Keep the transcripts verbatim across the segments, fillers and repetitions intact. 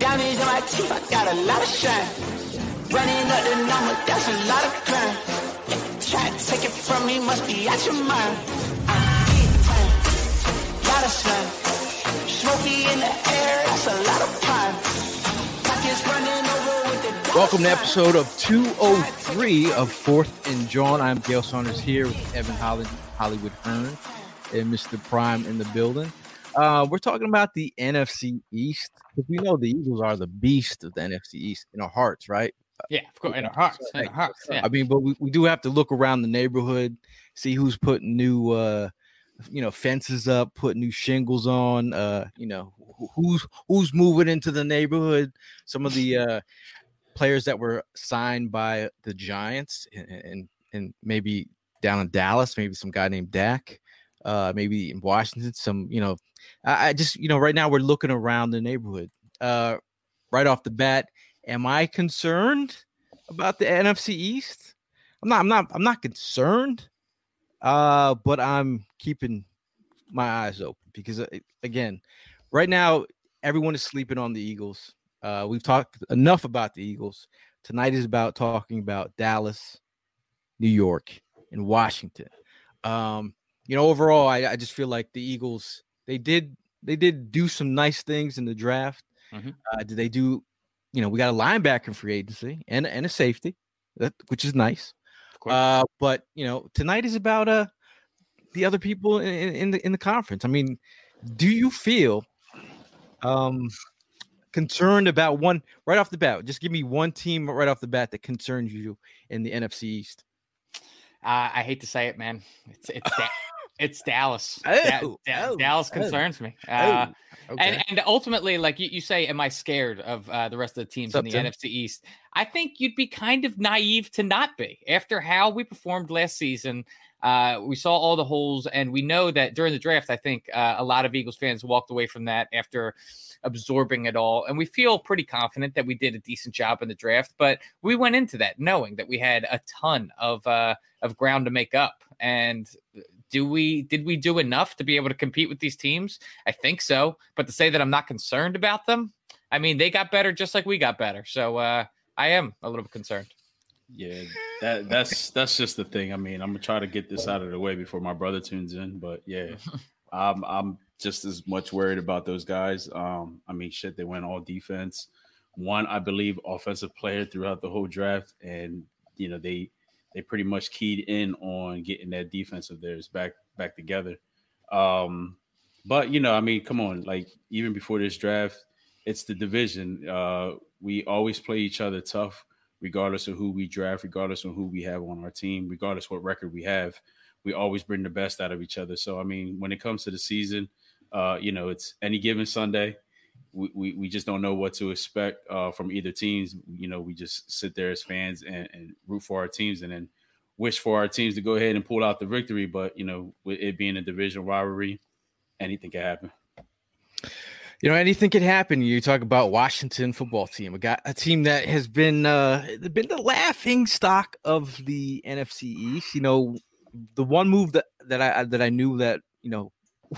diamonds in my teeth, I got a lot of shine. Running up the number, that's a lot of crime. Try to take it from me, must be out your mind. I'm big time, lot of slime. Smoky in the air, that's a lot of pine. Pockets running over with the. Welcome to episode of two oh three of Fourth and John. I'm Gail Saunders here with Evan Holly, Hollywood Hearn and Mister Prime in the building. Uh, we're talking about the N F C East because we know the Eagles are the beast of the N F C East in our hearts, right? Yeah, of course, in our hearts, in our hearts. Yeah. I mean, but we, we do have to look around the neighborhood, see who's putting new, uh, you know, fences up, putting new shingles on. Uh, you know, who's who's moving into the neighborhood. Some of the uh, players that were signed by the Giants, and, and and maybe down in Dallas, maybe some guy named Dak. Uh, maybe in Washington, some, you know, I, I just, you know, right now we're looking around the neighborhood. Uh, right off the bat, am I concerned about the N F C East? I'm not, I'm not, I'm not concerned. Uh, but I'm keeping my eyes open because, uh, again, right now everyone is sleeping on the Eagles. Uh, we've talked enough about the Eagles. Tonight is about talking about Dallas, New York, and Washington. Um, You know, overall, I, I just feel like the Eagles, they did they did do some nice things in the draft. Mm-hmm. Uh, did they do, you know, we got a linebacker in free agency and, and a safety, that, which is nice. Uh, but, you know, tonight is about uh, the other people in, in, the, in the conference. I mean, do you feel um, concerned about one right off the bat? Just give me one team right off the bat that concerns you in the N F C East. Uh, I hate to say it, man. It's it's that. It's Dallas. Oh, da- da- oh, Dallas oh, concerns me. Uh, oh, okay. and, and ultimately, like you, you say, am I scared of uh, the rest of the teams in the Tim? N F C East? I think you'd be kind of naive to not be. After how we performed last season, uh, we saw all the holes, and we know that during the draft, I think uh, a lot of Eagles fans walked away from that after absorbing it all. And we feel pretty confident that we did a decent job in the draft, but we went into that knowing that we had a ton of uh, of ground to make up. And Do we did we do enough to be able to compete with these teams? I think so. But to say that I'm not concerned about them, I mean, they got better just like we got better. So uh, I am a little bit concerned. Yeah, that that's that's just the thing. I mean, I'm gonna try to get this out of the way before my brother tunes in. But yeah, I'm I'm just as much worried about those guys. Um, I mean, shit, they went all defense. One, I believe, offensive player throughout the whole draft, and you know they. They pretty much keyed in on getting that defense of theirs back back together. Um, but, you know, I mean, come on, like even before this draft, it's the division. Uh, we always play each other tough, regardless of who we draft, regardless of who we have on our team, regardless what record we have. We always bring the best out of each other. So, I mean, when it comes to the season, uh, you know, it's any given Sunday. We, we, we just don't know what to expect uh, from either teams. You know, we just sit there as fans and, and root for our teams and then wish for our teams to go ahead and pull out the victory. But, you know, with it being a division rivalry, anything can happen. You know, anything can happen. You talk about Washington football team, a, guy, a team that has been uh, been the laughing stock of the N F C East. You know, the one move that, that I that I knew that, you know,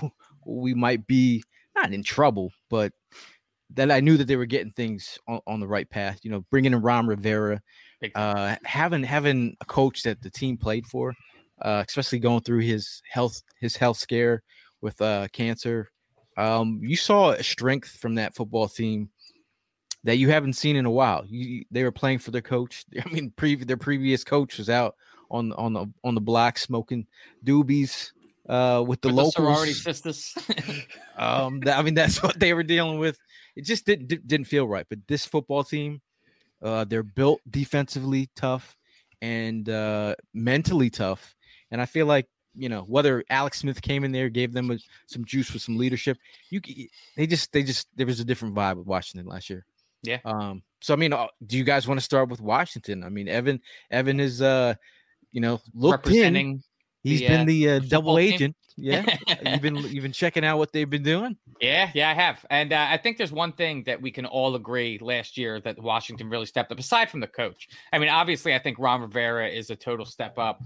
we might be not in trouble, but that I knew that they were getting things on, on the right path. You know, bringing in Ron Rivera, uh, having having a coach that the team played for, uh, especially going through his health his health scare with uh, cancer. Um, you saw a strength from that football team that you haven't seen in a while. You, they were playing for their coach. I mean, pre- their previous coach was out on on the on the block smoking doobies. Uh, with the with locals, the sorority sisters. um, that, I mean, that's what they were dealing with. It just didn't didn't feel right. But this football team, uh, they're built defensively tough and uh, mentally tough. And I feel like, you know, whether Alex Smith came in there, gave them a, some juice for some leadership, you they just they just there was a different vibe with Washington last year. Yeah. Um. So I mean, do you guys want to start with Washington? I mean, Evan Evan is uh, you know, looked representing. In. He's the, been uh, the uh, the double team. agent. Yeah. you've been you've been checking out what they've been doing. Yeah, yeah, I have. And uh, I think there's one thing that we can all agree last year that Washington really stepped up, aside from the coach. I mean, obviously, I think Ron Rivera is a total step up.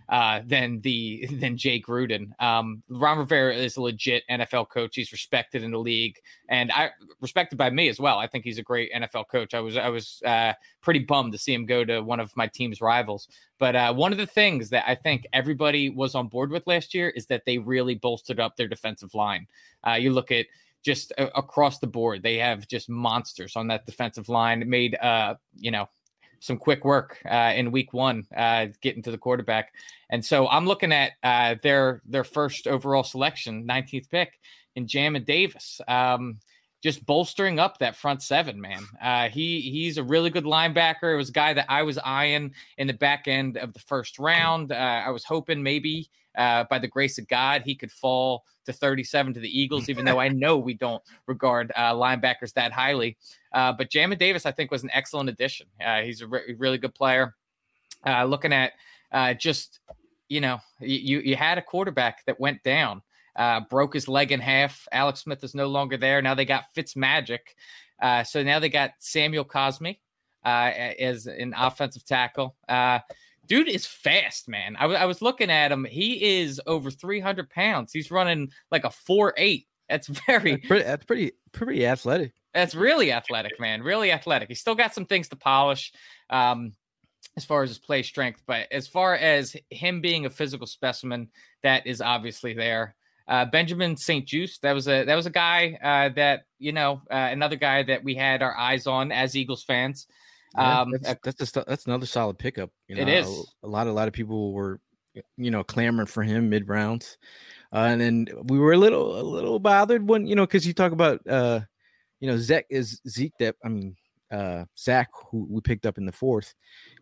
uh, than the than Jay Gruden. Um, Ron Rivera is a legit N F L coach. He's respected in the league, and I respected by me as well. I think he's a great N F L coach. I was I was uh, pretty bummed to see him go to one of my team's rivals. But uh, one of the things that I think everybody was on board with last year is that they really bolstered up their defensive line. Uh, you look at just uh, across the board, they have just monsters on that defensive line. It made uh, you know. some quick work uh, in week one, uh, getting to the quarterback. And so I'm looking at uh, their their first overall selection, nineteenth pick, in Jamin Davis, um, just bolstering up that front seven, man. Uh, he He's a really good linebacker. It was a guy that I was eyeing in the back end of the first round. Uh, I was hoping maybe uh, by the grace of God, he could fall to thirty-seven to the Eagles, even though I know we don't regard uh, linebackers that highly. Uh, but Jamin Davis, I think, was an excellent addition. Uh, he's a re- really good player. Uh, looking at uh, just, you know, you you had a quarterback that went down, uh, broke his leg in half. Alex Smith is no longer there. Now they got Fitzmagic. Uh, so now they got Samuel Cosme uh, as an offensive tackle. Uh, dude is fast, man. I, w- I was looking at him. He is over three hundred pounds. He's running like a four eight. That's very that's pretty, that's pretty, pretty athletic. That's really athletic, man. Really athletic. He's still got some things to polish um, as far as his play strength. But as far as him being a physical specimen, that is obviously there. Uh, Benjamin Saint-Juste, that was a that was a guy uh, that, you know, uh, another guy that we had our eyes on as Eagles fans. Yeah, Um, that's that's, a, that's another solid pickup. You know, it is. A, a lot, a lot of people were, you know, clamoring for him mid rounds. Uh, and then we were a little, a little bothered when, you know, because you talk about, uh, you know, Zach is Zeke that I mean, uh, Zach, who we picked up in the fourth.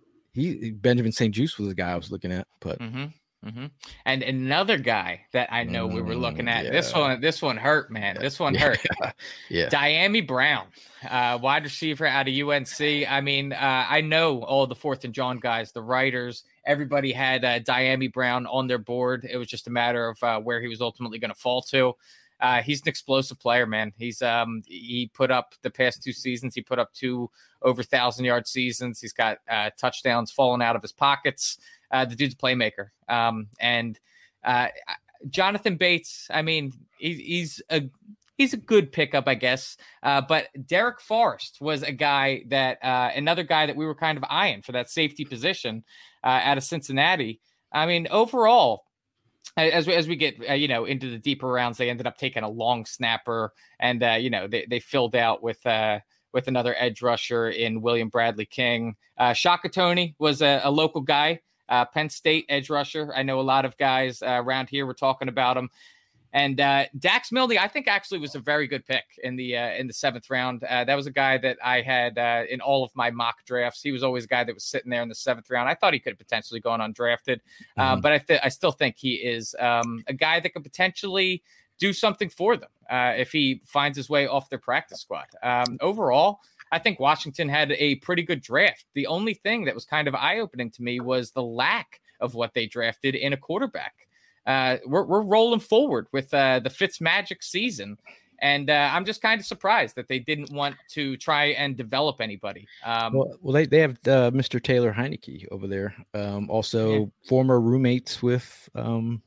He Benjamin Saint-Juste was the guy I was looking at, but mm-hmm, mm-hmm. and another guy that I know mm, we were looking at. Yeah. This one, this one hurt, man. This one yeah. hurt. yeah, Diami Brown, uh, wide receiver out of U N C. I mean, uh, I know all the Fourth and John guys, the writers. Everybody had uh, Diami Brown on their board. It was just a matter of uh, where he was ultimately going to fall to. Uh, he's an explosive player, man. He's um he put up the past two seasons. He put up two over thousand yard seasons. He's got uh, touchdowns falling out of his pockets. Uh, the dude's a playmaker. Um, and uh, Jonathan Bates. I mean, he, he's a he's a good pickup, I guess. Uh, but Derek Forrest was a guy that uh, another guy that we were kind of eyeing for that safety position uh, out of Cincinnati. I mean, overall. As we, as we get, uh, you know, into the deeper rounds, they ended up taking a long snapper, and uh, you know they, they filled out with uh, with another edge rusher in William Bradley King. Uh, Shaka Toney was a, a local guy, uh, Penn State edge rusher. I know a lot of guys uh, around here were talking about him. And uh, Dax Milne, I think, actually was a very good pick in the uh, in the seventh round. Uh, that was a guy that I had uh, in all of my mock drafts. He was always a guy that was sitting there in the seventh round. I thought he could have potentially gone undrafted, mm-hmm. uh, but I th- I still think he is um, a guy that could potentially do something for them uh, if he finds his way off their practice squad. Um, overall, I think Washington had a pretty good draft. The only thing that was kind of eye-opening to me was the lack of what they drafted in a quarterback. Uh, we're we're rolling forward with uh, the Fitzmagic season, and uh, I'm just kind of surprised that they didn't want to try and develop anybody. Um, well, well, they they have uh, Mister Taylor Heineke over there, um, also yeah. former roommates with um,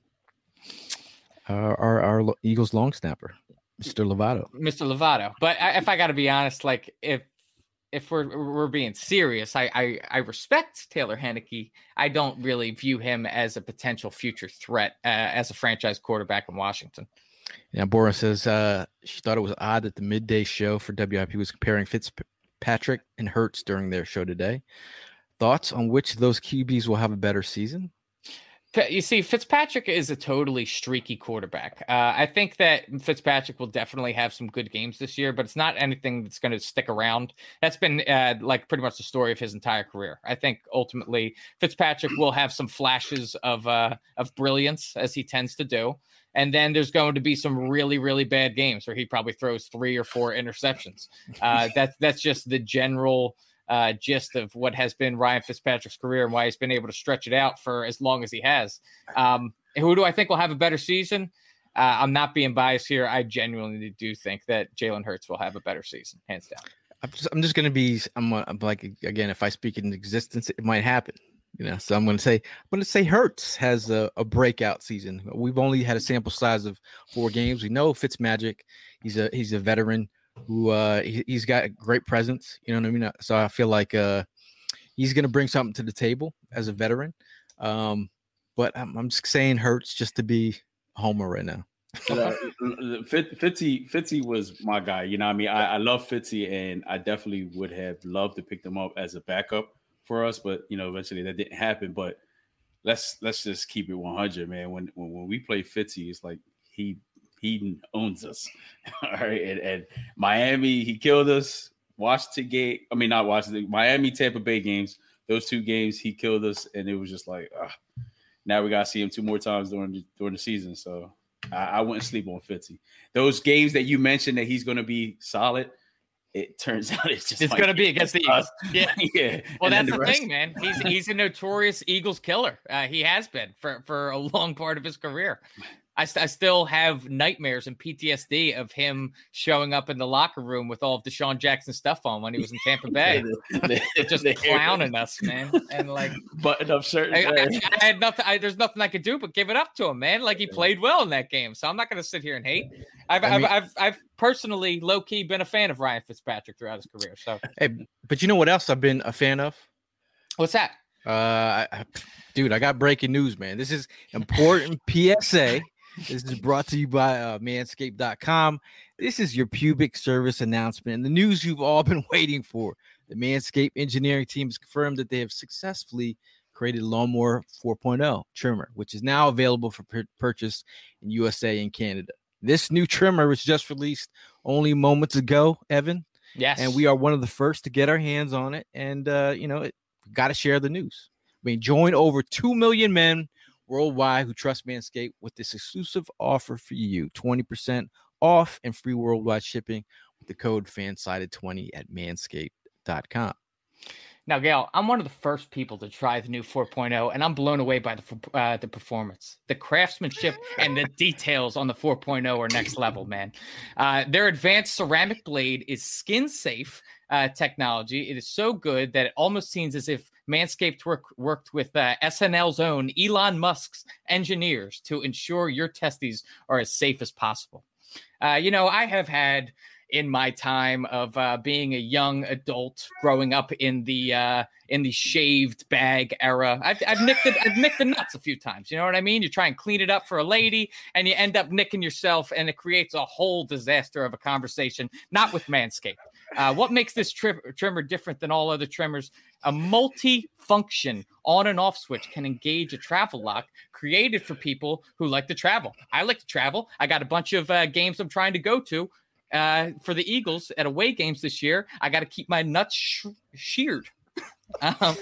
our, our our Eagles long snapper, Mister Lovato. Mister Lovato, but I, if I got to be honest, like if. If we're we're being serious, I, I I respect Taylor Heineke. I don't really view him as a potential future threat uh, as a franchise quarterback in Washington. Yeah, Bora says uh, she thought it was odd that the midday show for W I P was comparing Fitzpatrick and Hurts during their show today. Thoughts on which of those Q Bs will have a better season? You see, Fitzpatrick is a totally streaky quarterback. Uh, I think that Fitzpatrick will definitely have some good games this year, but it's not anything that's going to stick around. That's been uh, like pretty much the story of his entire career. I think ultimately Fitzpatrick will have some flashes of uh, of brilliance, as he tends to do. And then there's going to be some really, really bad games where he probably throws three or four interceptions. Uh, that's that's just the general Uh, gist of what has been Ryan Fitzpatrick's career and why he's been able to stretch it out for as long as he has. Um, who do I think will have a better season? Uh, I'm not being biased here. I genuinely do think that Jalen Hurts will have a better season, hands down. I'm just, I'm just going to be, I'm, I'm like, again, if I speak in existence, it might happen. You know, so I'm going to say, I'm going to say Hurts has a, a breakout season. We've only had a sample size of four games. We know Fitzmagic. He's a he's a veteran who uh, he, he's got a great presence. You know what I mean? So I feel like uh, he's going to bring something to the table as a veteran. Um, but I'm, I'm just saying Hurts just to be a homer right now. uh, Fitzy Fitzy was my guy. You know what I mean? I, I love Fitzy, and I definitely would have loved to pick them up as a backup for us, but you know, eventually that didn't happen. But let's let's just keep it one hundred, man. When when, when we play Fitzy, it's like he he owns us. All right, and, and Miami, he killed us. Washington game, I mean not Washington, Miami, Tampa Bay games. Those two games, he killed us, and it was just like, uh, now we gotta see him two more times during the, during the season. So I, I wouldn't sleep on Fitzy. Those games that you mentioned that he's going to be solid, it turns out it's just it's going to be against the Eagles. Yeah, yeah. Well, and that's the, the thing, man. He's he's a notorious Eagles killer. Uh, he has been for for a long part of his career. I, I still have nightmares and P T S D of him showing up in the locker room with all of Deshaun Jackson stuff on when he was in Tampa Bay, just clowning us, man. And like, button up shirt. I, I, I had nothing. I, there's nothing I could do but give it up to him, man. Like he played well in that game, so I'm not going to sit here and hate. I've, I mean, I've, I've, I've personally low key been a fan of Ryan Fitzpatrick throughout his career. So, hey, but you know what else I've been a fan of? What's that? Uh, I, dude, I got breaking news, man. This is important P S A. This is brought to you by uh, manscaped dot com. This is your pubic service announcement and the news you've all been waiting for. The Manscaped engineering team has confirmed that they have successfully created Lawnmower four point oh trimmer, which is now available for pur- purchase in U S A and Canada. This new trimmer was just released only moments ago, Evan. Yes. And we are one of the first to get our hands on it. And, uh, you know, got to share the news. I mean, join over two million men worldwide who trust Manscaped with this exclusive offer for you. twenty percent off and free worldwide shipping with the code fansided twenty at manscaped dot com. Now, Gail, I'm one of the first people to try the new four point oh, and I'm blown away by the uh, the performance. The craftsmanship and the details on the four point oh are next level, man. Uh, their advanced ceramic blade is skin-safe uh, technology. It is so good that it almost seems as if Manscaped work, worked with uh, S N L's own Elon Musk's engineers to ensure your testes are as safe as possible. Uh, you know, I have had in my time of uh, being a young adult, growing up in the uh, in the shaved bag era, I've, I've nicked it, I've nicked the nuts a few times. You know what I mean? You try and clean it up for a lady, and you end up nicking yourself, and it creates a whole disaster of a conversation. Not with Manscaped. Uh, what makes this tri- trimmer different than all other trimmers? A multi-function on and off switch can engage a travel lock created for people who like to travel. I like to travel. I got a bunch of uh, games I'm trying to go to. Uh, for the Eagles at away games this year, I got to keep my nuts sh- sheared. Um,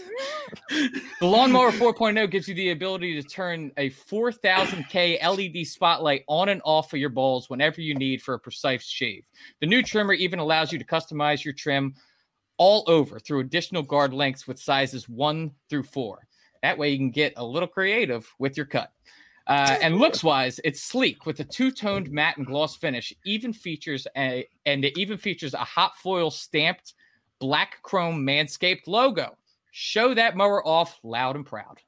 the Lawnmower four point oh gives you the ability to turn a four thousand K L E D spotlight on and off for your balls whenever you need for a precise shave. The new trimmer even allows you to customize your trim all over through additional guard lengths with sizes one through four. That way you can get a little creative with your cut. Uh, and looks-wise, it's sleek with a two-toned matte and gloss finish. Even features a and it even features a hot foil stamped black chrome Manscaped logo. Show that mower off loud and proud.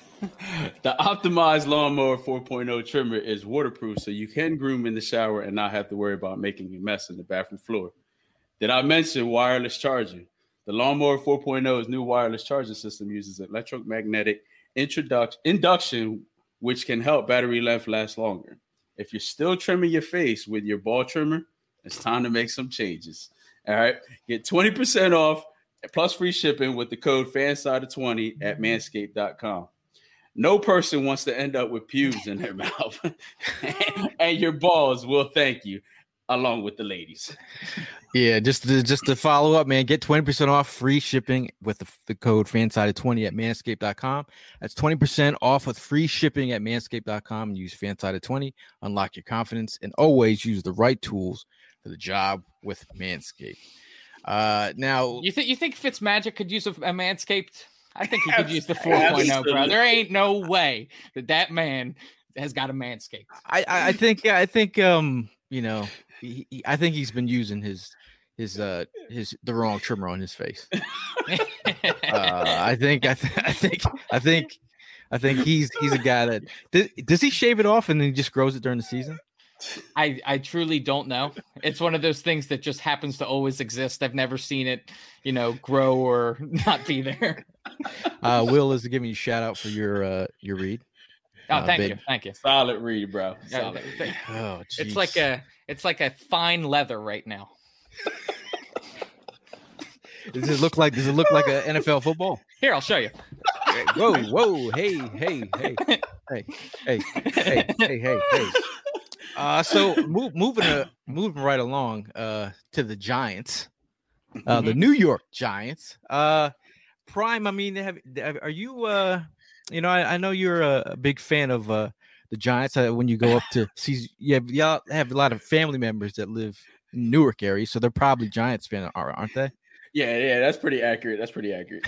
The optimized Lawnmower four point oh trimmer is waterproof, so you can groom in the shower and not have to worry about making a mess in the bathroom floor. Did I mention wireless charging? The Lawnmower four point oh's new wireless charging system uses electromagnetic introduction induction, which can help battery life last longer. If you're still trimming your face with your ball trimmer, it's time to make some changes. All right. Get twenty percent off plus free shipping with the code fansided twenty at manscaped dot com. No person wants to end up with pubes in their mouth, and your balls will thank you, along with the ladies. Yeah, just to, just to follow up, man, get twenty percent off free shipping with the, the code fansided twenty at manscaped dot com. That's twenty percent off with free shipping at manscaped dot com. Use fansided twenty, unlock your confidence, and always use the right tools for the job with Manscaped. Uh, now, you think you think Fitzmagic could use a, a Manscaped? I think he could use the four point oh, bro. There ain't no way that that man has got a Manscaped. I, I think, I think, um, you know, he, he, I think he's been using his, his, uh, his the wrong trimmer on his face. uh, I think I, th- I think I think I think he's he's a guy that does, does he shave it off and then he just grows it during the season? I, I truly don't know. It's one of those things that just happens to always exist. I've never seen it, you know, grow or not be there. Uh, Will is giving you a shout out for your uh, your read. Oh, uh, thank big. you, thank you. Solid read, bro. Solid. Uh, Read. Oh, it's like a it's like a fine leather right now. Does it look like does it look like an N F L football? Here, I'll show you. Whoa, whoa, hey, hey, hey, hey, hey, hey, hey, hey, hey. Uh, so move, moving uh, moving right along uh, to the Giants, uh, Mm-hmm. the New York Giants. Uh, Prime, I mean, have, are you? Uh, you know, I, I know you're a, a big fan of uh, the Giants. Uh, when you go up to see, yeah, y'all have a lot of family members that live in Newark area, so they're probably Giants fans, aren't they? Yeah, yeah, that's pretty accurate. That's pretty accurate.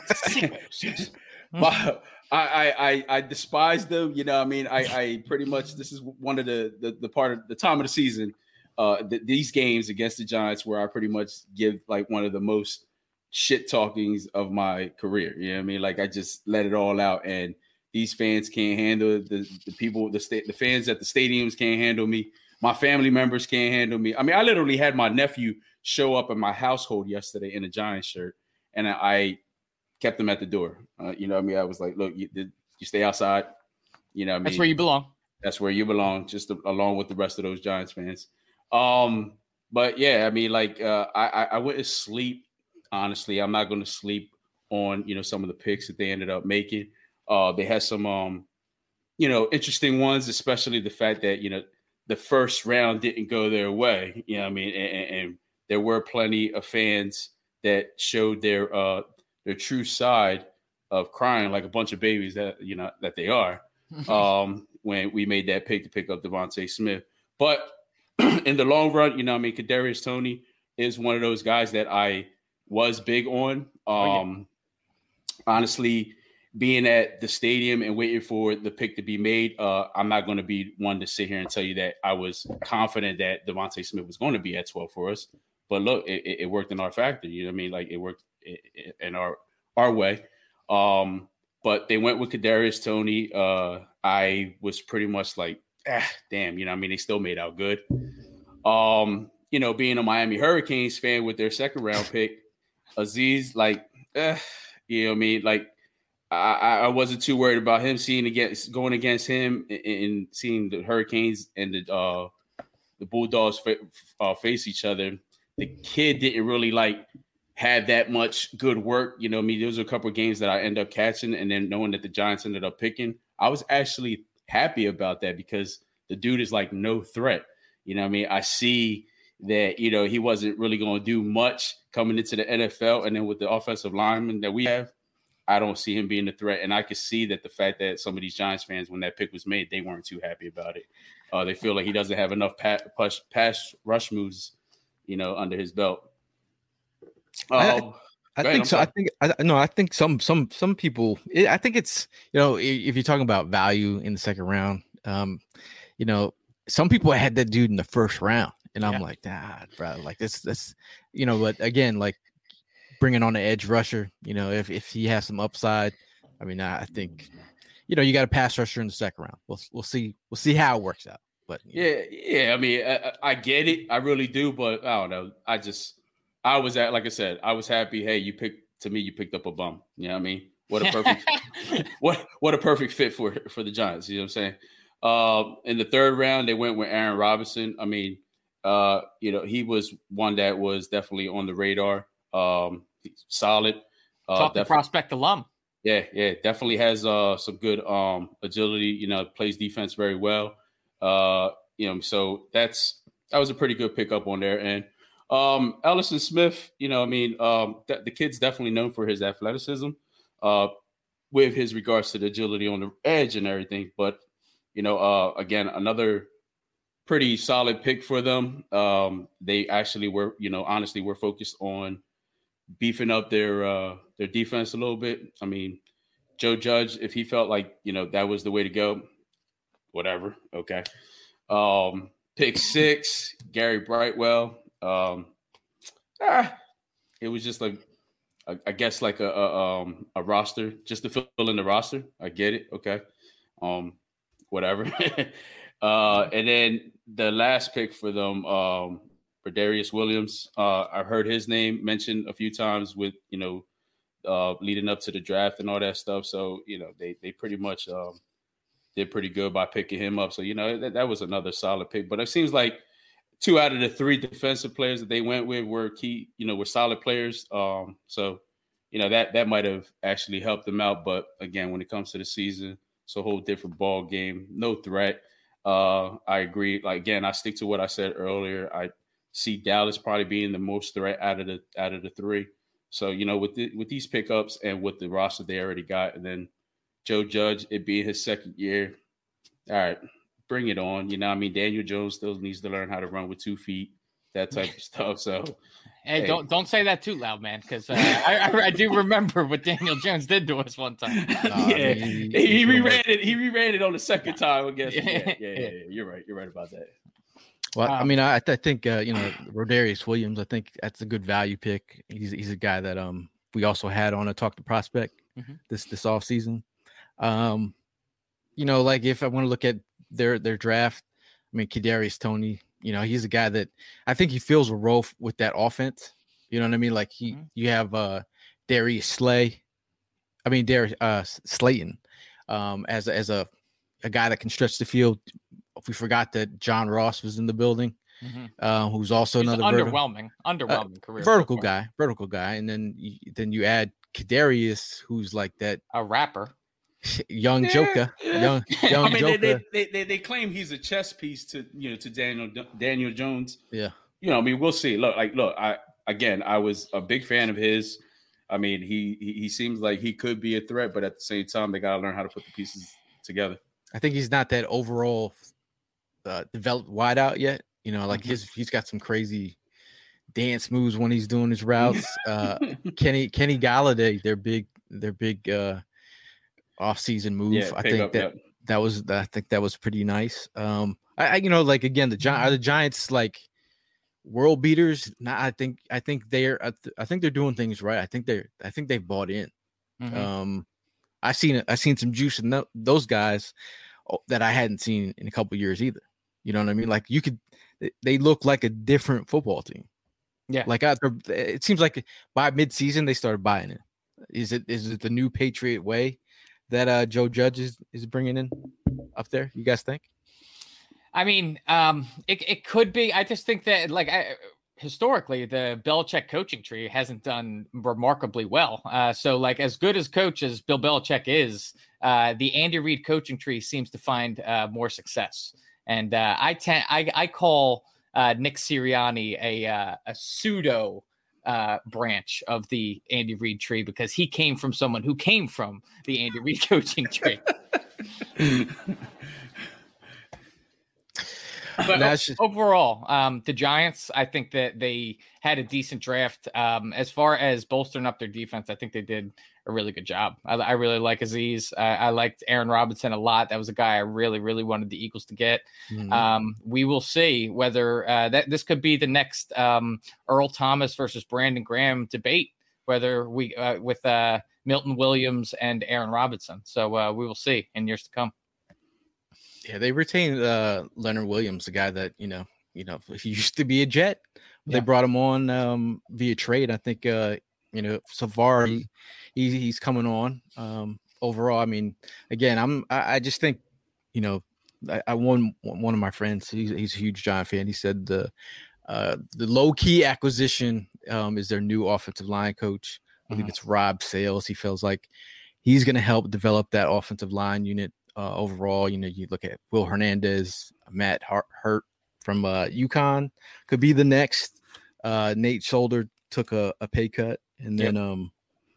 My, I, I, I despise them. You know, I mean, I, I pretty much this is one of the the, the part of the time of the season. Uh, th- these games against the Giants, where I pretty much give like one of the most shit talkings of my career. You know what I mean? Like I just let it all out, and these fans can't handle it. The the people, the state, the fans at the stadiums can't handle me. My family members can't handle me. I mean, I literally had my nephew show up at my household yesterday in a Giants shirt, and I, I kept him at the door. Uh, you know what I mean? I was like, look, you, you stay outside. You know what I mean? That's where you belong. That's where you belong, just to, along with the rest of those Giants fans. Um, but yeah, I mean, like uh, I, I wouldn't sleep. Honestly, I'm not going to sleep on, you know, some of the picks that they ended up making. Uh, they had some, um, you know, interesting ones, especially the fact that, you know, the first round didn't go their way. You know what I mean? And, and there were plenty of fans that showed their uh, their true side of crying like a bunch of babies that, you know, that they are um, when we made that pick to pick up Devontae Smith. But in the long run, you know, I mean, Kadarius Toney is one of those guys that I was big on. Um, Oh, yeah. Honestly, being at the stadium and waiting for the pick to be made, uh, I'm not going to be one to sit here and tell you that I was confident that Devontae Smith was going to be at twelve for us. But look, it, it worked in our factor. You know what I mean? Like it worked in our our way. Um, but they went with Kadarius Toney. Uh, I was pretty much like, ah, damn. You know what I mean? They still made out good. Um, you know, being a Miami Hurricanes fan with their second round pick, Aziz, like, eh, you know what I mean? Like, I, I wasn't too worried about him seeing against going against him and, and seeing the Hurricanes and the uh, the Bulldogs fa- uh, face each other. The kid didn't really like have that much good work. You know, what I mean, there was a couple of games that I ended up catching, and then knowing that the Giants ended up picking, I was actually happy about that because the dude is like no threat. You know what I mean? I see that, you know, he wasn't really going to do much coming into the N F L. And then with the offensive lineman that we have, I don't see him being a threat. And I could see that the fact that some of these Giants fans, when that pick was made, they weren't too happy about it. Uh, they feel like he doesn't have enough pass, pass, pass rush moves, you know, under his belt. Um, I, I go ahead, think I'm so. I sorry. think I no. I think some some some people. I think it's, you know, if you're talking about value in the second round, um, you know, some people had that dude in the first round, and I'm Yeah. like, ah, bro, like this, this, you know. But again, like bringing on the edge rusher, you know, if if he has some upside, I mean, I, I think, you know, you got a pass rusher in the second round. We'll we'll see we'll see how it works out. But you know. Yeah, yeah. I mean, I, I get it. I really do. But I don't know. I just, I was at, like I said, I was happy. Hey, you picked, to me, you picked up a bum. You know what I mean? What a perfect, what what a perfect fit for for the Giants. You know what I'm saying? Um, in the third round, they went with Aaron Robinson. I mean, uh, you know, he was one that was definitely on the radar. Um, solid. Uh, Talk to defi- prospect alum. Yeah, yeah, definitely has uh, some good um, agility. You know, plays defense very well. Uh, you know, so that's that was a pretty good pickup on there. And um, Ellison Smith, you know, I mean, um, th- the kid's definitely known for his athleticism, uh, with his regards to the agility on the edge and everything. But you know, uh, again, another pretty solid pick for them. Um, they actually were, you know, honestly, were focused on beefing up their uh, their defense a little bit. I mean, Joe Judge, if he felt like, you know, that was the way to go, whatever. Okay. Um, pick six, Gary Brightwell. Um, ah, it was just like I, I guess like a, a um a roster just to fill in the roster. I get it. Okay. Um, whatever. uh, and then the last pick for them, um, for Darius Williams. Uh, I've heard his name mentioned a few times with you know, uh, leading up to the draft and all that stuff. So you know, they they pretty much um did pretty good by picking him up. So you know, that, that was another solid pick. But it seems like two out of the three defensive players that they went with were key, you know, were solid players. Um, so, you know, that that might have actually helped them out. But again, when it comes to the season, it's a whole different ball game. No threat. Uh, I agree. Like again, I stick to what I said earlier. I see Dallas probably being the most threat out of the out of the three. So, you know, with the, with these pickups and with the roster they already got, and then Joe Judge, it being his second year. All right. Bring it on. You know, I mean, Daniel Jones still needs to learn how to run with two feet, that type of stuff. So, hey, hey. don't don't say that too loud, man, because uh, I, I I do remember what Daniel Jones did to us one time. Uh, yeah, he, he, he reran it. He reran it on the second time. I guess. Yeah, yeah, yeah, yeah. You're right. You're right about that. Well, um, I mean, I, I think uh, you know, Rodarius Williams. I think that's a good value pick. He's he's a guy that um we also had on a Talk to Prospect mm-hmm. this this off season. Um, you know, like if I want to look at their their draft, I mean, Kadarius Toney, you know, he's a guy that I think he fills a role f- with that offense. You know what I mean? Like he, mm-hmm. you have uh, Darius Slay, I mean Darius uh, Slayton, um, as a, as a a guy that can stretch the field. We forgot that John Ross was in the building, mm-hmm. uh, who's also he's another underwhelming, verti- underwhelming uh, career, vertical guy, vertical guy, and then you, then you add Kadarius, who's like that a rapper. Young Joker, young, young I mean, Joker. They, they, they, they claim he's a chess piece to you know to Daniel Daniel Jones. Yeah, you know, I mean, we'll see. Look, like, look, I again, I was a big fan of his. I mean, he he, he seems like he could be a threat, but at the same time, they got to learn how to put the pieces together. I think he's not that overall uh, developed wideout yet. You know, like mm-hmm. his he's got some crazy dance moves when he's doing his routes. Uh, Kenny Kenny Galladay, their big their big. Uh, off-season move. Yeah, I think up, that yeah. that was I think that was pretty nice. Um, I, I you know like again the Gi- are the Giants like world beaters? Nah, I think I think they're I think they're doing things right. I think they're I think they've bought in. Mm-hmm. Um, I seen I seen some juice in th- those guys that I hadn't seen in a couple years either. You know what I mean? Like you could they look like a different football team. Yeah, like after, it seems like by mid-season they started buying it. Is it is it the new Patriot way that uh, Joe Judge is, is bringing in up there? You guys think? I mean, um, it it could be. I just think that, like, I, historically, the Belichick coaching tree hasn't done remarkably well. Uh, so, like, as good as coach as Bill Belichick is, uh, the Andy Reid coaching tree seems to find uh, more success. And uh, I tend, I, I call uh, Nick Sirianni a uh, a pseudo. Uh, branch of the Andy Reid tree because he came from someone who came from the Andy Reid coaching tree. But just... overall, um, the Giants, I think that they had a decent draft. Um, as far as bolstering up their defense, I think they did a really good job. I, I really like Azeez. I, I liked Aaron Robinson a lot. That was a guy I really, really wanted the Eagles to get. Mm-hmm. Um, we will see whether uh, that this could be the next um, Earl Thomas versus Brandon Graham debate, whether we uh, with uh, Milton Williams and Aaron Robinson. So uh, we will see in years to come. Yeah, they retained uh, Leonard Williams, the guy that, you know, you know, he used to be a Jet. They yeah. brought him on um, via trade. I think, uh, you know, so far he, he he's coming on. Um, overall, I mean, again, I'm I, I just think, you know, I, I won one of my friends. He's he's a huge Giant fan. He said the uh, the low key acquisition um, is their new offensive line coach. I believe mm-hmm. it's Rob Sales. He feels like he's going to help develop that offensive line unit. Uh, overall, you know, you look at Will Hernandez, Matt Hurt, Hurt from uh, UConn could be the next. Uh, Nate Solder took a, a pay cut, and then yep. um,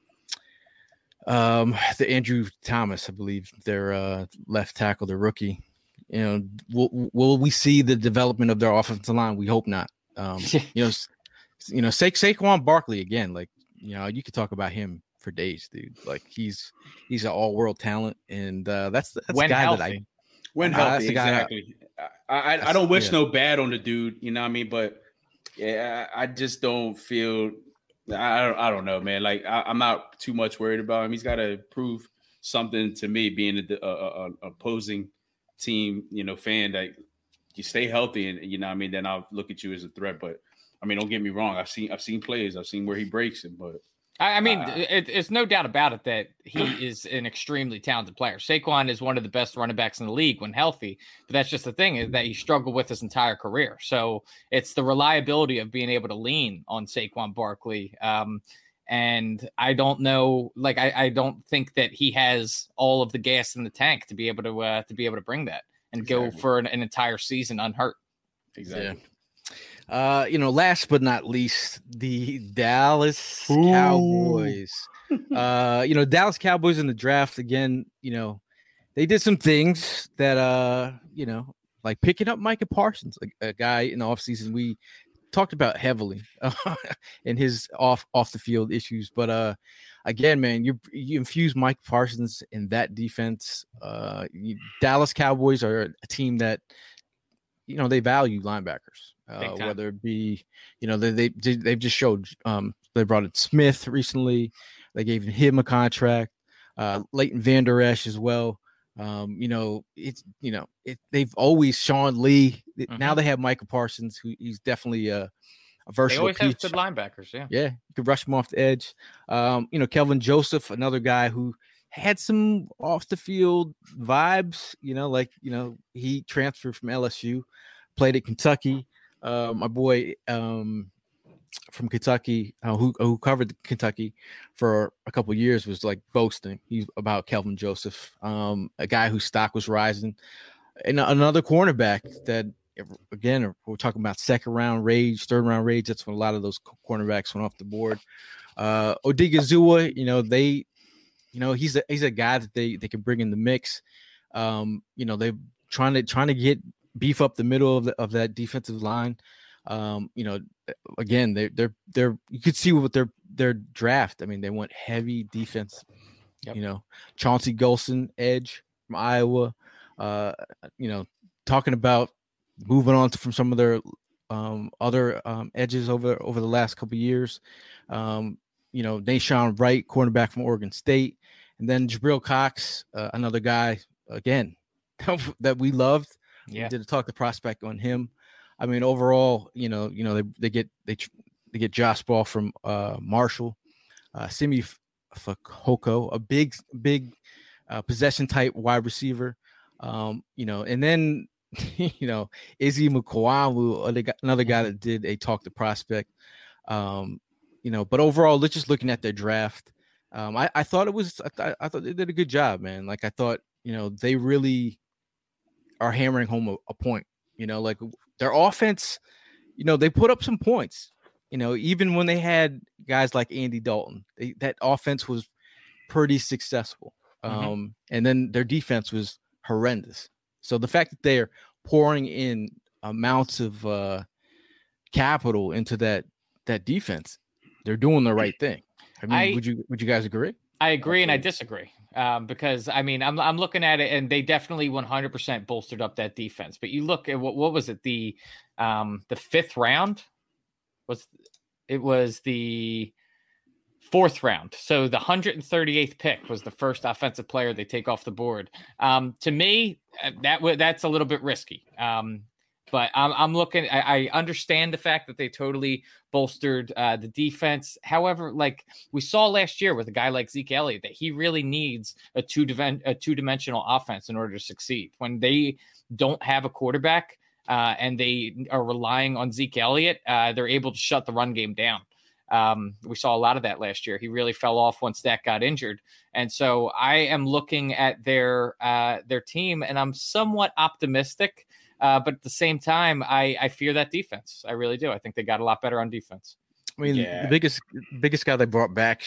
um, the Andrew Thomas, I believe, their uh, left tackle, the rookie. You know, will will we see the development of their offensive line? We hope not. Um, you know, you know, Sa- Saquon Barkley again. Like, you know, you could talk about him for days, dude. Like he's he's an all-world talent, and uh, that's that's when the guy healthy. that I when uh, healthy exactly. I I, I don't wish yeah. no bad on the dude, you know what I mean? But yeah, I just don't feel I don't, I don't know, man. Like I, I'm not too much worried about him. He's got to prove something to me, being a, a, a opposing team, you know, fan, that you stay healthy, and you know, what I mean, then I'll look at you as a threat. But I mean, don't get me wrong. I've seen I've seen plays. I've seen where he breaks it, but. I mean, uh, it, it's no doubt about it that he is an extremely talented player. Saquon is one of the best running backs in the league when healthy, but that's just the thing, is that he struggled with his entire career. So it's the reliability of being able to lean on Saquon Barkley. Um, and I don't know, like, I, I don't think that he has all of the gas in the tank to be able to, uh, to be able to bring that and exactly. go for an, an entire season unhurt. Exactly. Yeah. Uh, you know, last but not least, the Dallas Ooh. Cowboys. uh, you know, Dallas Cowboys in the draft again. You know, they did some things that, uh, you know, like picking up Micah Parsons, a, a guy in the offseason we talked about heavily uh, in his off off the field issues. But uh, again, man, you you infuse Mike Parsons in that defense. Uh, you, Dallas Cowboys are a team that, you know, they value linebackers. Uh, whether it be, you know, they, they, they've just showed, um, they brought in Smith recently. They gave him a contract, uh, Leighton Vander Esch as well. Um, you know, it's, you know, it, they've always Sean Lee. Mm-hmm. Now they have Micah Parsons, who he's definitely a, a versatile piece. They always piece. have good linebackers. Yeah. Yeah. You could rush him off the edge. Um, you know, Kelvin Joseph, another guy who had some off the field vibes, you know, like, you know, he transferred from L S U, played at Kentucky. Uh, my boy um, from Kentucky, uh, who who covered Kentucky for a couple of years, was like boasting he's about Kelvin Joseph, um, a guy whose stock was rising, and another cornerback that, again, we're talking about second round rage, third round rage. That's when a lot of those cornerbacks went off the board. Uh, Odigizua, you know, they, you know, he's a he's a guy that they they can bring in the mix. Um, you know, they're trying to trying to get. beef up the middle of the, of that defensive line. Um, you know, again, they they're they're you could see what their their draft. I mean, they went heavy defense. Yep. You know, Chauncey Golson, edge from Iowa. Uh, you know, talking about moving on to, from some of their um, other um, edges over over the last couple of years. Um, you know, Nashawn Wright, cornerback from Oregon State, and then Jabril Cox, uh, another guy again that we loved. Yeah, we did a talk the prospect on him. I mean, overall, you know, you know, they they get they they get Josh Ball from uh, Marshall, uh, Simi Fehoko, a big big uh, possession type wide receiver. Um, you know, and then you know, Izzy Mukwamu, another guy that did a talk the prospect. Um, you know, but overall, let's just looking at their draft. Um, I, I thought it was I, th- I thought they did a good job, man. Like I thought, you know, they really are hammering home a, a point, you know, like their offense, you know, they put up some points, you know, even when they had guys like Andy Dalton, they, that offense was pretty successful. Mm-hmm. Um, and then their defense was horrendous. So the fact that they're pouring in amounts of uh, capital into that, that defense, they're doing the right thing. I mean, I, would you, would you guys agree? I agree. And I disagree. Um, because I mean, I'm I'm looking at it, and they definitely one hundred percent bolstered up that defense. But you look at what what was it the um, the fifth round was it was the fourth round. So the one hundred thirty-eighth pick was the first offensive player they take off the board. Um, to me, that w- that's a little bit risky. Um, But I'm, I'm looking, I, I understand the fact that they totally bolstered uh, the defense. However, like we saw last year with a guy like Zeke Elliott, that he really needs a two a two-dimensional offense in order to succeed. When they don't have a quarterback uh, and they are relying on Zeke Elliott, uh, they're able to shut the run game down. Um, we saw a lot of that last year. He really fell off once that got injured. And so I am looking at their uh, their team, and I'm somewhat optimistic. Uh, but at the same time, I, I fear that defense. I really do. I think they got a lot better on defense. I mean, yeah. the biggest biggest guy they brought back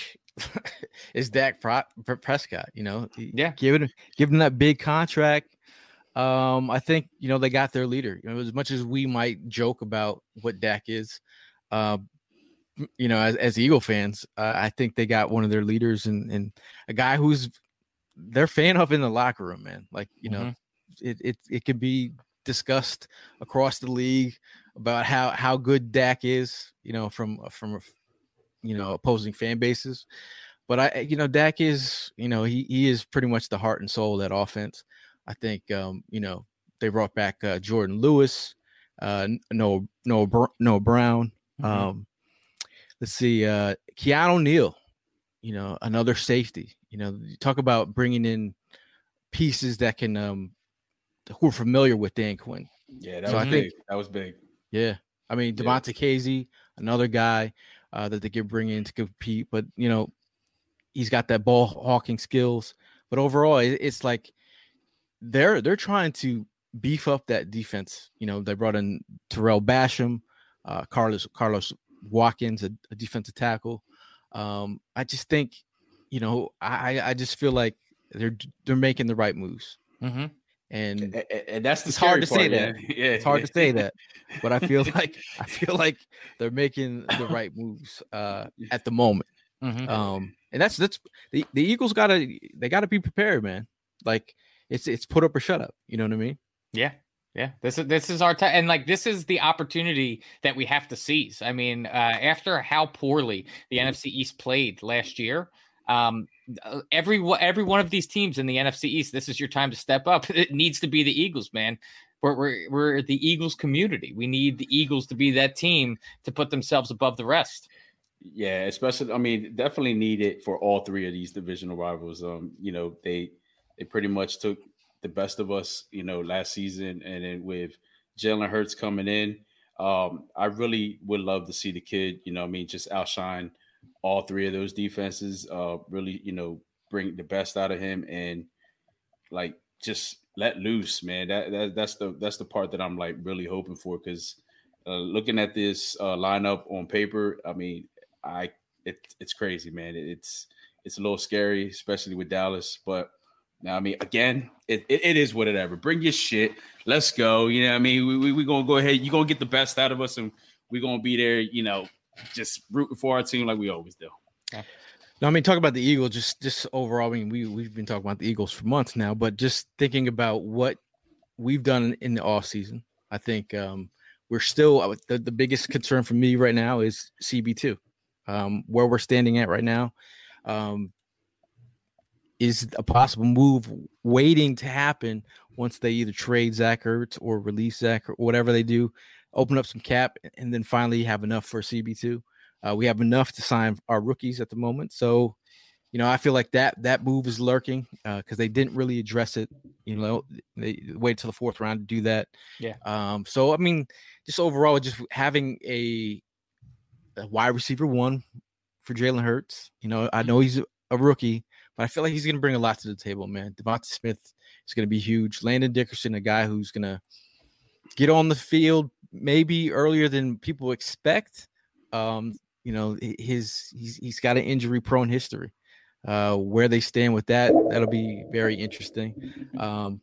is Dak Prescott. You know, yeah, giving giving that big contract. Um, I think you know they got their leader. You know, as much as we might joke about what Dak is, uh, you know, as, as Eagle fans, uh, I think they got one of their leaders and and a guy who's they're fan of in the locker room, man. Like you mm-hmm. know, it it it could be discussed across the league about how how good Dak is, you know, from from you know, opposing fan bases. But I, you know, Dak is, you know, he he is pretty much the heart and soul of that offense. I think, um, you know, they brought back uh, Jordan Lewis, uh, Noah Noah Noah Brown. Mm-hmm. Um, let's see, uh, Keanu Neal, you know, another safety. You know, you talk about bringing in pieces that can, um, who are familiar with Dan Quinn. Yeah, that so was I big. think, that was big. Yeah, I mean, Devontae yeah. Casey, another guy uh, that they can bring in to compete, but you know, he's got that ball hawking skills. But overall, it, it's like they're they're trying to beef up that defense. You know, they brought in Terrell Basham, uh, Carlos Carlos Watkins, a, a defensive tackle. Um, I just think, you know, I I just feel like they're they're making the right moves. Mm-hmm. And, and, and that's the it's hard to part, say man. that. Yeah, it's hard yeah. to say that, but I feel like I feel like they're making the right moves uh, at the moment. Mm-hmm. Um, and that's that's the, the Eagles gotta they gotta be prepared, man. Like it's it's put up or shut up. You know what I mean? Yeah. Yeah, this is this is our time, and like this is the opportunity that we have to seize. I mean, uh, after how poorly the N F C East played last year, um, every every one of these teams in the N F C East, this is your time to step up. It needs to be the Eagles, man. We're we're, we're the Eagles community. We need the Eagles to be that team to put themselves above the rest. Yeah, especially, I mean, definitely need it for all three of these divisional rivals. Um, you know, they they pretty much took the best of us, you know, last season, and then with Jalen Hurts coming in, um, I really would love to see the kid, you know, I mean, just outshine all three of those defenses. Uh, really, you know, bring the best out of him and like just let loose, man. That, that that's the that's the part that I'm like really hoping for, because uh, looking at this uh, lineup on paper, I mean, I it it's crazy, man. It's it's a little scary, especially with Dallas, but. Now, I mean, again, it, it, it is what it ever. Bring your shit. Let's go. You know what I mean? We we we gonna go ahead. You're gonna get the best out of us, and we're gonna be there, you know, just rooting for our team like we always do. Yeah. No, I mean, talk about the Eagles, just just overall. I mean, we we've been talking about the Eagles for months now, but just thinking about what we've done in the off season, I think um, we're still the, the biggest concern for me right now is C B two, um, where we're standing at right now. Um, is a possible move waiting to happen once they either trade Zach Ertz or release Zach or whatever they do, open up some cap, and then finally have enough for C B two. Uh, we have enough to sign our rookies at the moment. So, you know, I feel like that that move is lurking because uh, they didn't really address it. You know, they waited till the fourth round to do that. Yeah. Um, so, I mean, just overall, just having a, a wide receiver one for Jalen Hurts. You know, I know he's a rookie, but I feel like he's going to bring a lot to the table, man. Devonta Smith is going to be huge. Landon Dickerson, a guy who's going to get on the field maybe earlier than people expect. Um, you know, his he's he's got an injury-prone history. Uh, where they stand with that, that'll be very interesting. Um,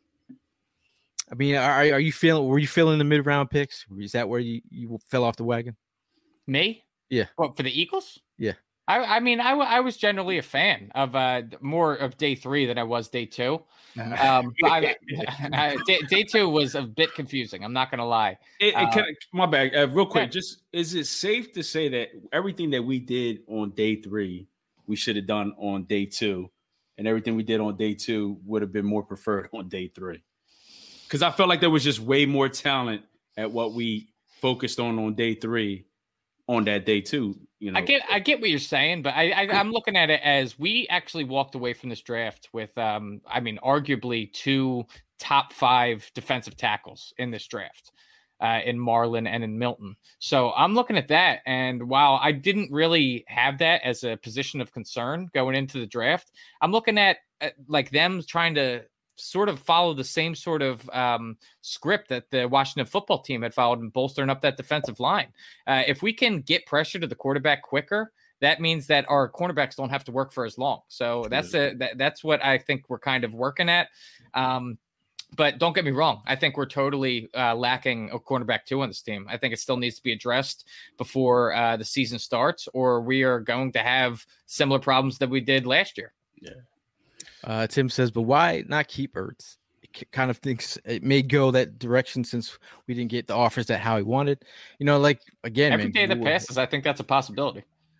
I mean, are are you feeling? Were you feeling the mid-round picks? Is that where you, you fell off the wagon? Me? Yeah. What, for the Eagles? Yeah. I, I mean, I, w- I was generally a fan of uh, more of day three than I was day two. Um, but I, I, day, day two was a bit confusing. I'm not going to lie. It, it uh, can, my bad. Uh, real quick, yeah. just is it safe to say that everything that we did on day three, we should have done on day two, and everything we did on day two would have been more preferred on day three? Because I felt like there was just way more talent at what we focused on on day three on that day two. You know, I get, I get what you're saying, but I, I, I'm looking at it as we actually walked away from this draft with, um, I mean, arguably two top five defensive tackles in this draft, uh, in Marlon and in Milton. So I'm looking at that, and while I didn't really have that as a position of concern going into the draft, I'm looking at, at like them trying to sort of follow the same sort of um, script that the Washington football team had followed in bolstering up that defensive line. Uh, if we can get pressure to the quarterback quicker, that means that our cornerbacks don't have to work for as long. So that's a, that, that's what I think we're kind of working at. Um, but don't get me wrong. I think we're totally uh, lacking a cornerback two on this team. I think it still needs to be addressed before uh, the season starts, or we are going to have similar problems that we did last year. Yeah. Uh, Tim says, but why not keep Ertz? It kind of thinks it may go that direction since we didn't get the offers that Howie wanted. You know, like, again, every man, day that passes, I think that's a possibility.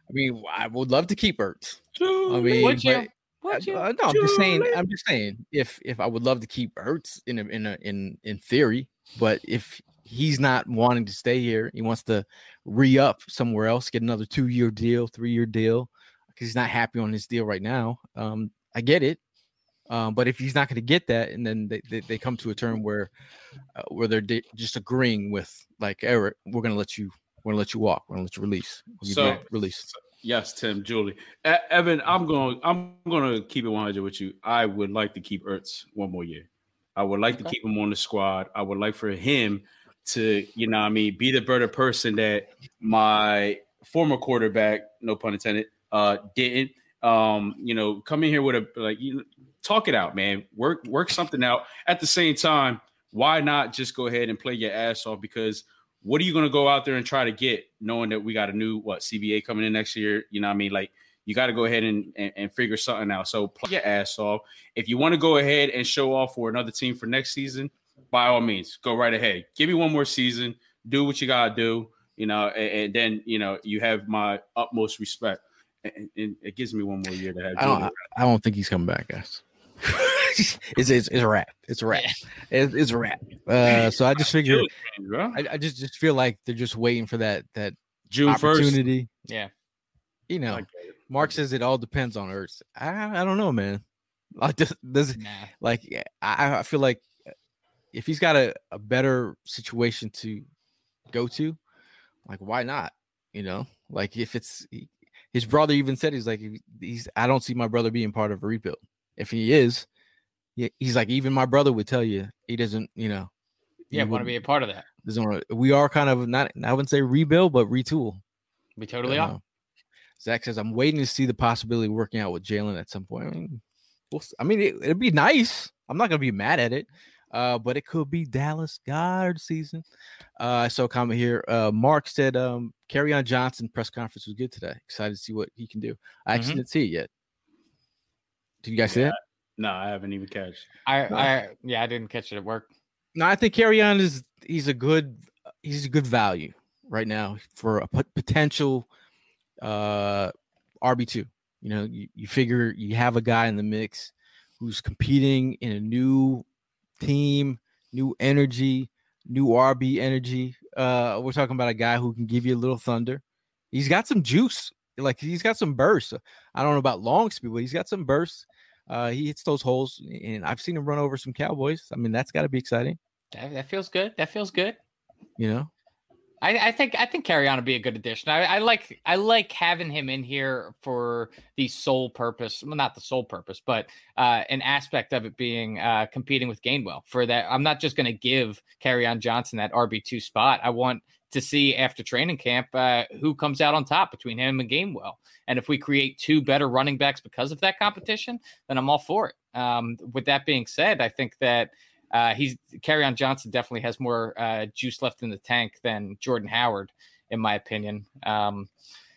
I mean, I would love to keep Ertz. I mean, Would you? but, Would you? uh, no, I'm just saying. I'm just saying. If if I would love to keep Ertz in a, in a, in in theory, but if he's not wanting to stay here, he wants to re-up somewhere else, get another two-year deal, three-year deal, because he's not happy on his deal right now. Um, I get it. Um, but if he's not going to get that, and then they, they, they come to a term where uh, where they're de- just agreeing with, like, Eric, we're going to let you, we're going to let you walk, we're going to let you release. You So release. Yes, Tim, Julie, e- Evan, I'm going, I'm going to keep it one hundred with you. I would like to keep Ertz one more year. I would like okay. to keep him on the squad. I would like for him to, you know, what I mean, be the better person that my former quarterback, no pun intended, uh, didn't. Um, you know, come in here with a like, you talk it out, man. Work, work something out. At the same time, why not just go ahead and play your ass off? Because what are you going to go out there and try to get, knowing that we got a new what C B A coming in next year? You know what I mean? Like, you got to go ahead and, and, and figure something out. So play your ass off. If you want to go ahead and show off for another team for next season, by all means, go right ahead. Give me one more season. Do what you got to do, you know, and, and then, you know, you have my utmost respect. And, and it gives me one more year to have. I don't, I don't think he's coming back, guys. it's, it's it's a wrap. It's a wrap. Yeah. It, it's a wrap. Uh, so I just figure, I, I just just feel like they're just waiting for that that June opportunity. First. Yeah, you know, Mark says it all depends on Ertz. I I don't know, man. Like does, does nah. like I I feel like if he's got a, a better situation to go to, like why not? You know, like if it's. His brother even said he's like he's. I don't see my brother being part of a rebuild. If he is, he's like even my brother would tell you he doesn't. You know, yeah, want to be a part of that. Doesn't. We are kind of not. I wouldn't say rebuild, but retool. We totally are. Zach says I'm waiting to see the possibility of working out with Jalen at some point. I mean, we'll, I mean it, it'd be nice. I'm not gonna be mad at it. Uh, but it could be Dallas Goedert season. Uh, I saw a comment here. Uh, Mark said, um, Kerryon Johnson press conference was good today. Excited to see what he can do. I actually mm-hmm. didn't see it yet. Did you guys see yeah. that? No, I haven't even catch. I, no. I, yeah, I didn't catch it at work. No, I think Kerryon is, he's a good, he's a good value right now for a p- potential uh, R B two. You know, you, you figure you have a guy in the mix who's competing in a new team, new energy, new R B energy. Uh, we're talking about a guy who can give you a little thunder. He's got some juice, like he's got some bursts. I don't know about long speed, but he's got some bursts. Uh, he hits those holes, and I've seen him run over some Cowboys. I mean, that's got to be exciting. That, that feels good. That feels good. You know, I, I think I think Kerryon would be a good addition. I, I like I like having him in here for the sole purpose, well, not the sole purpose, but uh, an aspect of it being uh, competing with Gainwell. For that, I'm not just going to give Kerryon Johnson that R B two spot. I want to see after training camp uh, who comes out on top between him and Gainwell. And if we create two better running backs because of that competition, then I'm all for it. Um, with that being said, I think that. Uh, he's Kerryon Johnson definitely has more uh, juice left in the tank than Jordan Howard, in my opinion. Um,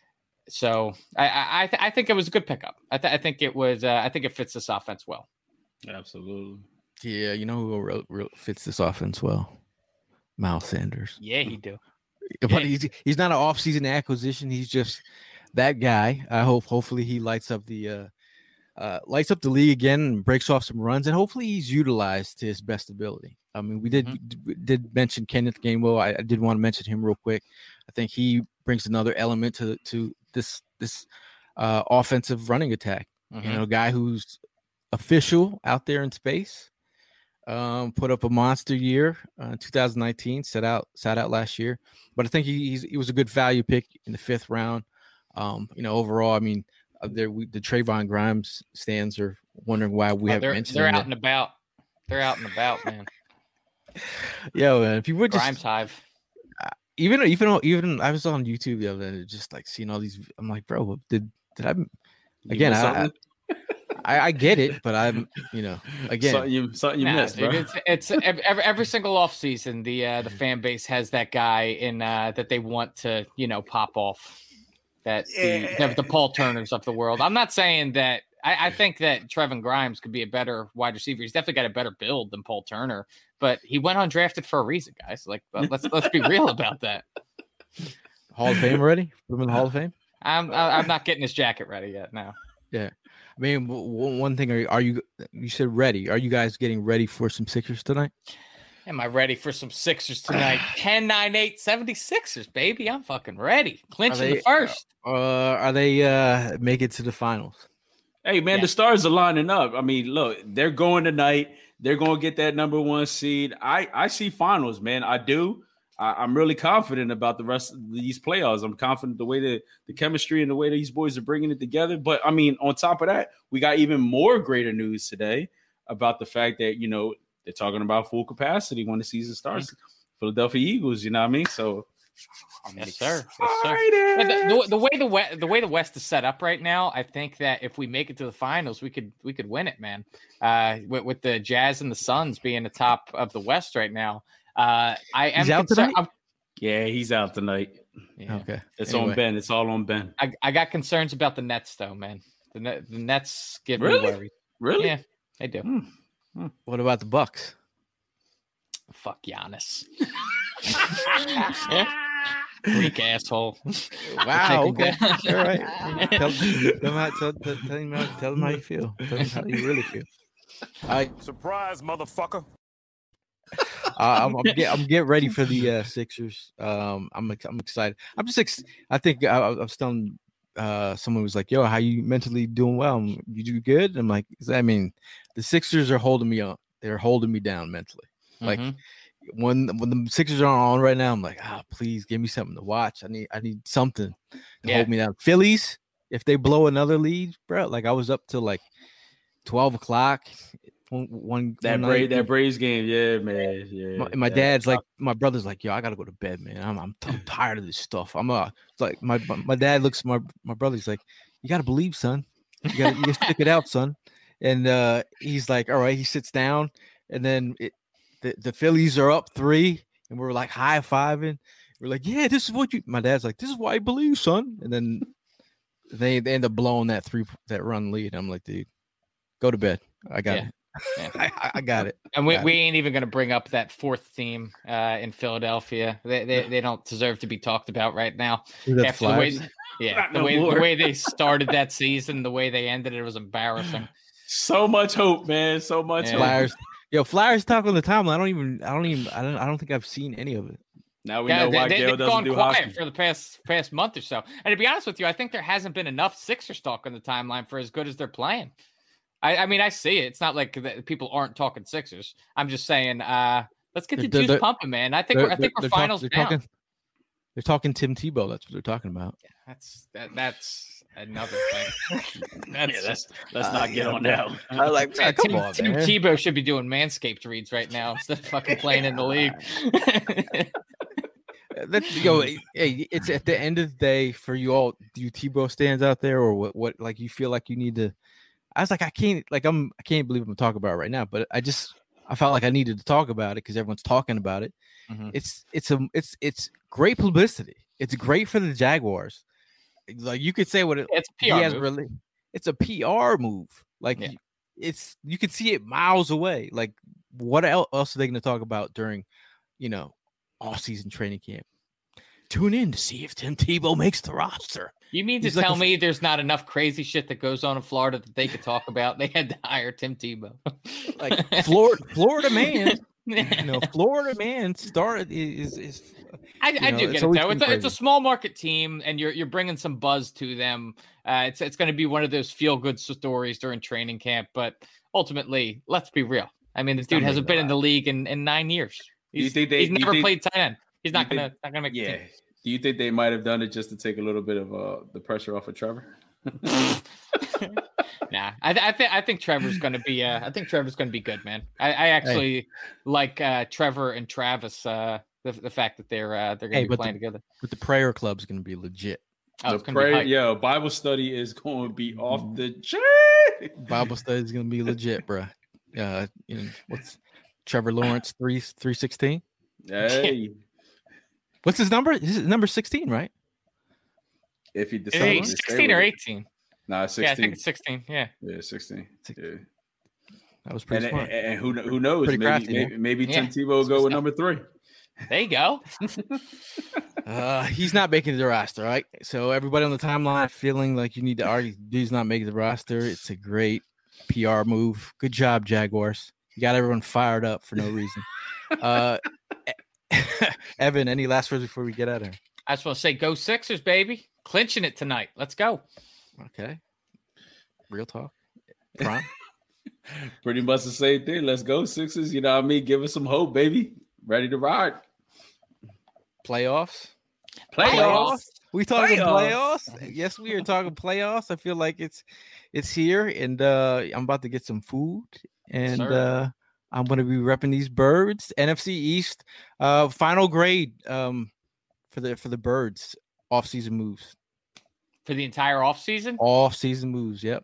so I I, th- I think it was a good pickup. I, th- I think it was. Uh, I think it fits this offense well. Absolutely. Yeah, you know who re- re- fits this offense well? Miles Sanders. Yeah, he do. But yeah. he's he's not an off-season acquisition. He's just that guy. I hope hopefully he lights up the. Uh, Uh, lights up the league again and breaks off some runs, and hopefully he's utilized to his best ability. I mean, we did mm-hmm. d- did mention Kenneth Gainwell. I, I did want to mention him real quick. I think he brings another element to to this this uh, offensive running attack. Mm-hmm. You know, a guy who's official out there in space, um, put up a monster year uh, in two thousand nineteen. Set out sat out last year, but I think he he's, he was a good value pick in the fifth round. Um, you know, overall, I mean. Uh, there, we, the Trayvon Grimes stands are wondering why we oh, haven't they're, mentioned They're him out yet. and about. They're out and about, man. Yeah, man. If you would just Grimes hive. Uh, even even even I was on YouTube the other day, just like seeing all these. I'm like, bro, did did I? Again, I, I I get it, but I'm you know again something you, something you nah, missed, dude, bro. It's, it's every, every every single offseason, the uh, the fan base has that guy in uh, that they want to you know pop off. That the, the, the Paul Turners of the world. I'm not saying that. I, I think that Trevin Grimes could be a better wide receiver. He's definitely got a better build than Paul Turner, but he went undrafted for a reason, guys. Like, let's let's be real about that. Hall of Fame already? Put him in the Hall of Fame? I'm I'm not getting his jacket ready yet. No. Yeah, I mean, w- one thing are, are you? You said ready. Are you guys getting ready for some Sixers tonight? Am I ready for some Sixers tonight? ten nine eight seventy-sixers, baby. I'm fucking ready. Clinching they, the first. Uh, are they uh make it to the finals? Hey, man, Yeah. the stars are lining up. I mean, look, they're going tonight. They're going to get that number one seed. I, I see finals, man. I do. I, I'm really confident about the rest of these playoffs. I'm confident the way that the chemistry and the way these boys are bringing it together. But, I mean, on top of that, we got even more greater news today about the fact that, you know, they're talking about full capacity when the season starts. Mm-hmm. Philadelphia Eagles, you know what I mean? So, I'm yes, sir. Yes, sir. The, the, the way the West, the way the West is set up right now, I think that if we make it to the finals, we could we could win it, man. Uh, with, with the Jazz and the Suns being the top of the West right now, uh, I am He's out concerned. tonight? Yeah, he's out tonight. Yeah. Okay, It's anyway. on Ben. It's all on Ben. I, I got concerns about the Nets, though, man. The Net, the Nets give Really? me worries. Really? Yeah, they do. Hmm. What about the Bucks? Fuck Giannis. Greek asshole. Wow. Okay. Take him All right. Tell, tell, him how, tell, tell, tell, him how, tell him how you feel. Tell him how you really feel. I Surprise, motherfucker. uh, I'm, I'm get I'm getting ready for the uh, Sixers. Um, I'm I'm excited. I'm just ex- I think I, I was telling uh someone was like, "Yo, how you mentally doing? Well, I'm- you do good." I'm like, I mean, the Sixers are holding me on. They're holding me down mentally. Like Mhm. when when the Sixers are on right now, I'm like, ah, please give me something to watch. I need I need something to Yeah. hold me down. Phillies, if they blow another lead, bro, like I was up till like twelve o'clock. One, one That one Bra- night. that Braves game, yeah, man, yeah. My, my yeah. dad's like, my brother's like, yo, I gotta go to bed, man. I'm I'm, I'm tired of this stuff. I'm uh, it's like my my dad looks at my my brother's like, you gotta believe, son. You gotta you gotta stick it out, son. And uh, he's like, all right. He sits down, and then it, the the Phillies are up three, and we're like high fiving. We're like, yeah, this is what you. My dad's like, this is why I believe, son. And then they they end up blowing that three that run lead. I'm like, dude, go to bed. I got Yeah. it. Yeah. I, I got it. And we, Got we ain't even going to bring up that fourth team uh, in Philadelphia. They, they they don't deserve to be talked about right now. Is that the After the way, Flyers? yeah, Not the no way more. the way they started that season, the way they ended it was embarrassing. So much hope, man. So much Yeah. hope. Flyers. Yo, Flyers talk on the timeline. I don't even. I don't even. I don't. I don't think I've seen any of it. Now we Yeah, know they, why they, Gail they've doesn't gone do quiet hockey. for the past past month or so. And to be honest with you, I think there hasn't been enough Sixers talk on the timeline for as good as they're playing. I, I mean, I see it. It's not like that people aren't talking Sixers. I'm just saying, uh, let's get the They're- juice they're- pumping, man. I think They're- we're, I think they're- we're they're talk- finals they're down. talking. They're talking Tim Tebow. That's what they're talking about. That's that, that's another thing. That's, That's yeah, let's let's not get on that. I like. Man, come Tim, on, Tim man. Tebow should be doing Manscaped reads right now instead of fucking playing in the league. That's, yo, hey, it's at the end of the day for you all. Do you Tebow stands out there, or what? What like you feel like you need to? I was like, I can't. Like I'm. I can't believe I'm talking about it right now. But I just. I felt like I needed to talk about it because everyone's talking about it. Mhm. It's it's a it's it's great publicity. It's great for the Jaguars. Like you could say what it, It's a P he R has move. really. It's a P R move. Like Yeah. you- it's you can see it miles away. Like what el- else are they going to talk about during, you know, off-season training camp? Tune in to see if Tim Tebow makes the roster. You mean to He's like tell a- me there's not enough crazy shit that goes on in Florida that they could talk about? They had to hire Tim Tebow. Like Florida, Florida man, you know, Florida man started is is. I, you I know, do it's get it always though. been It's a, it's a crazy. small market team, and you're you're bringing some buzz to them. Uh, it's it's going to be one of those feel good stories during training camp. But ultimately, let's be real. I mean, the dude not hasn't making been a in the league in, in nine years. Do you He's, think they- he's do you never think- played tight end. He's do you not gonna think- not gonna make the Yeah. team. Do you think they might have done it just to take a little bit of uh, the pressure off of Trevor? Nah, I, th- I think I think Trevor's going to be. Uh, I think Trevor's going to be good, man. I, I actually like uh, Trevor and Travis. Uh, the, the fact that they're uh, they're going to Hey, be but playing the- together. But the prayer club's going to be legit. Oh, the it's going to be prayer, hype. yeah, Bible study is going to be off the chain. Bible study is going to be legit, bro. Uh, you know, what's Trevor Lawrence three three sixteen? Hey, What's his number? Is it number sixteen, right? if he Is decides he to stay sixteen with or it. eighteen? Nah, Yeah, I sixteen. think it's sixteen. Yeah. Yeah, sixteen. Yeah. That was pretty And, smart. and, and who kn- who knows? Pretty Maybe crafty, maybe, maybe Yeah. Tim Tebow will go with number three. There you go. uh, he's not making the roster, right? So everybody on the timeline feeling like you need to argue he's not making the roster. It's a great P R move. Good job, Jaguars. You got everyone fired up for no reason. uh, Evan, any last words before we get out of here? I just want to say, go Sixers, baby. Clinching it tonight. Let's go. Okay. Real talk. Prime. Pretty much the same thing. Let's go, Sixers. You know what I mean? Give us some hope, baby. Ready to ride. Playoffs. Playoffs. We talking Playoffs. playoffs? Yes, we are talking playoffs. I feel like it's it's here, and uh, I'm about to get some food, and Sir. uh, I'm going to be repping these birds. N F C East. Uh, final grade um, for the for the birds. Off season moves. For the entire offseason? Off season moves. Yep.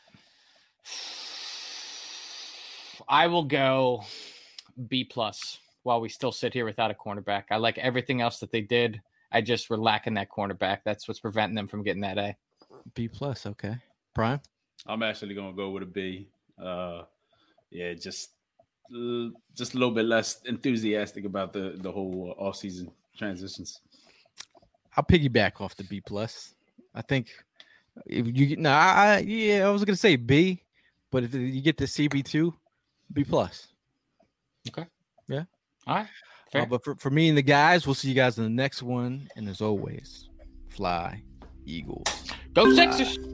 I will go B plus while we still sit here without a cornerback. I like everything else that they did. I just were lacking that cornerback. That's what's preventing them from getting that A. B plus. Okay. Prime. I'm actually gonna go with a B. Uh, yeah, just uh, just a little bit less enthusiastic about the the whole uh, offseason transitions. I'll piggyback off the B plus. I think if you no, I, I yeah, I was gonna say B, but if you get the C B two, B plus. Okay. Yeah. All right. Fair. Uh, but for, for me and the guys, we'll see you guys in the next one. And as always, fly, Eagles. Go Sixers.